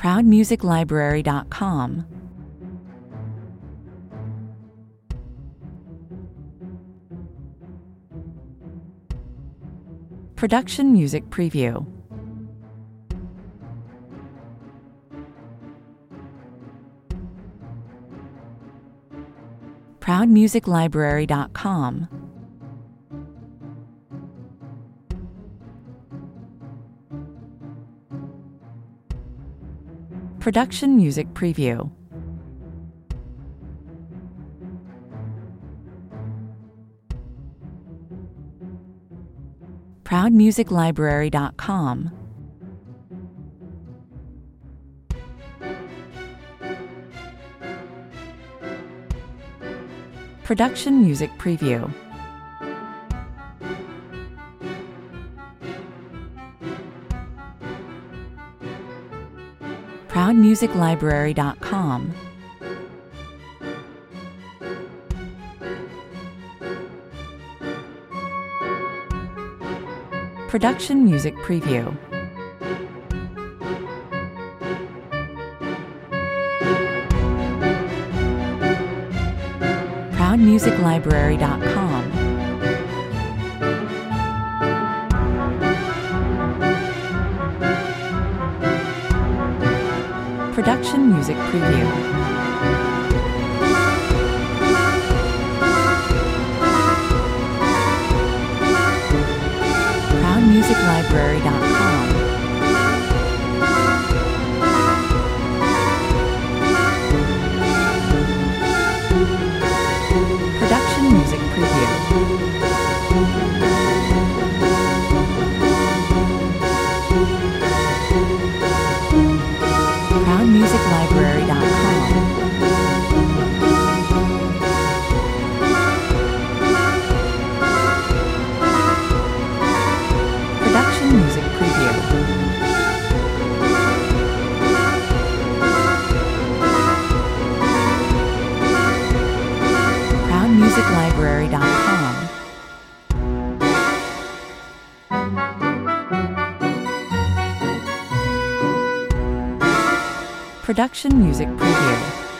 ProudMusicLibrary.com. Production Music Preview. ProudMusicLibrary.com. Production Music Preview. ProudMusicLibrary.com. Production Music Preview. ProudMusicLibrary.com. Production Music Preview. ProudMusicLibrary.com. Production Music Preview. ProudMusicLibrary.com. Production Music Preview. ProudMusicLibrary.com. Production Music Preview. ProudMusicLibrary.com. Production Music Preview.